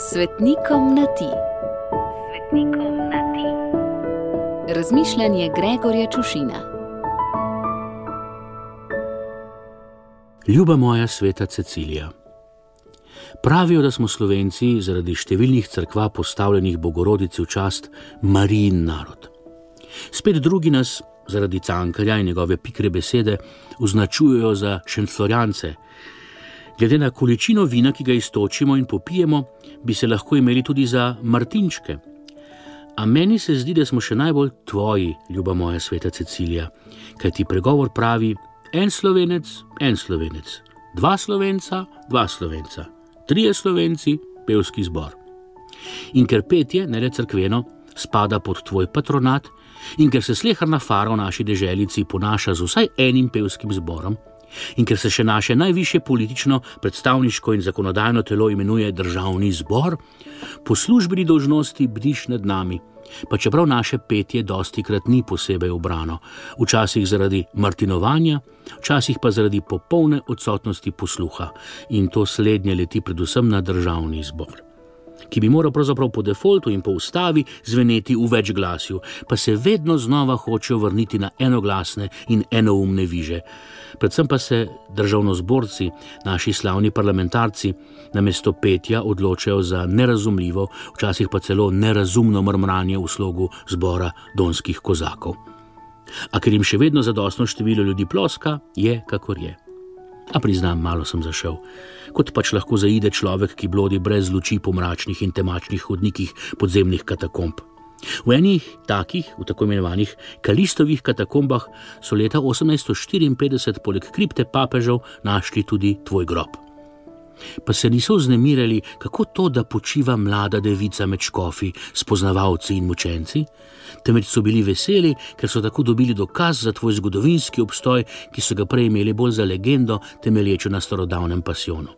Svetnikom na ti. Svetnikom na ti. Razmišljanje Gregorja Čušina. Ljuba moja sveta Cecilija. Pravijo, da smo Slovenci zaradi številnih cerkva postavljenih Bogorodici v čast Marijin narod. Spet drugi nas zaradi Cankarja in njegove pikre besede označujejo za šentflorjance. Glede na količino vina, ki ga iztočimo in popijemo, bi se lahko imeli tudi za Martinčke. A meni se zdi, da smo še najbolj tvoji, ljuba moja sveta Cecilija, kajti pregovor pravi: en Slovenec, dva Slovenca, trije Slovenci, pevski zbor. In ker petje, ne le cerkveno, spada pod tvoj patronat in ker se sleherna fara v naši deželici ponaša z vsaj enim pevskim zborom in ker se še naše najvišje politično, predstavniško in zakonodajno telo imenuje Državni zbor, po službeni dolžnosti bdiš nad nami, pa čeprav naše petje dostikrat ni posebej ubrano, včasih zaradi martinovanja, včasih pa zaradi popolne odsotnosti posluha, in to slednje leti predvsem na Državni zbor, ki bi moral pravzaprav po defaultu in po ustavi zveneti v večglasju, pa se vedno znova hočejo vrniti na enoglasne in enoumne viže. Predvsem pa se državnozborci, naši slavni parlamentarci, namesto petja odločajo za nerazumljivo, včasih pa celo nerazumno mrmranje v slogu zbora donskih kozakov. A ker jim še vedno zadostno število ljudi ploska, je, kakor je. A priznam, malo sem zašel, kot pač lahko zaide človek, ki blodi brez luči po mračnih in temačnih hodnikih podzemnih katakomb. V enih takih, v tako imenovanih Kalistovih katakombah, so leta 1854 poleg kripte papežev našli tudi tvoj grob. Pa se niso vznemirjali, kako to, da počiva mlada devica med škofi, spoznavalci in mučenci, temveč so bili veseli, ker so tako dobili dokaz za tvoj zgodovinski obstoj, ki so ga prej imeli bolj za legendo, temelječo na starodavnem pasijonu.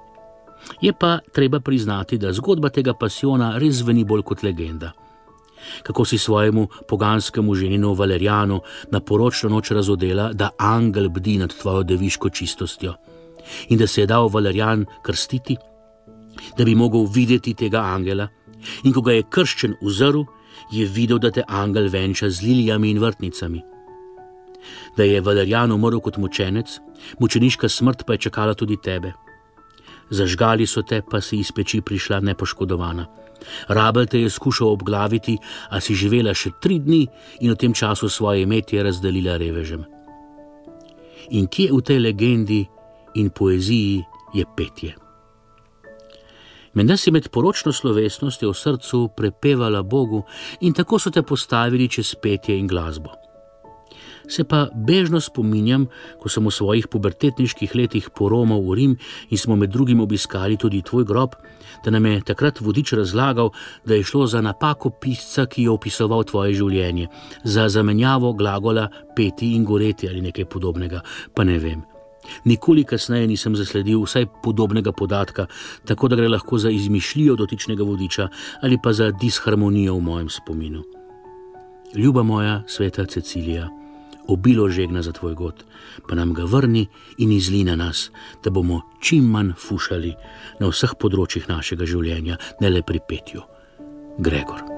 Je pa treba priznati, da zgodba tega pasijona res zveni bolj kot legenda. Kako si svojemu poganskemu ženinu Valerijanu na poročno noč razodela, da angel bdi nad tvojo deviško čistostjo in da se je dal Valerijan krstiti, da bi mogel videti tega angela, in ko ga je krščen uzrl, je videl, da te angel venča z lilijami in vrtnicami. Da je Valerijan umrl kot mučenec, mučeniška smrt pa je čakala tudi tebe. Zažgali so te, pa si iz peči prišla nepoškodovana. Rabelj te je skušal obglaviti, a si živela še 3 dni in v tem času svoje imetje razdelila revežem. In kje v tej legendi in poeziji je petje? Menda si med poročno slovesnostjo v srcu prepevala Bogu in tako so te postavili čez petje in glasbo. Se pa bežno spominjam, ko sem v svojih pubertetniških letih poromal v Rim in smo med drugim obiskali tudi tvoj grob, da nam je takrat vodič razlagal, da je šlo za napako pisca, ki je opisoval tvoje življenje, za zamenjavo glagola peti in goreti ali nekaj podobnega, pa ne vem. Nikoli kasneje nisem zasledil vsaj podobnega podatka, tako da gre lahko za izmišljijo dotičnega vodiča ali pa za disharmonijo v mojem spominu. Ljuba moja sveta Cecilija, obilo žegna za tvoj god, pa nam ga vrni in izli na nas, da bomo čim manj fušali na vseh področjih našega življenja, ne le pri petju. Gregor.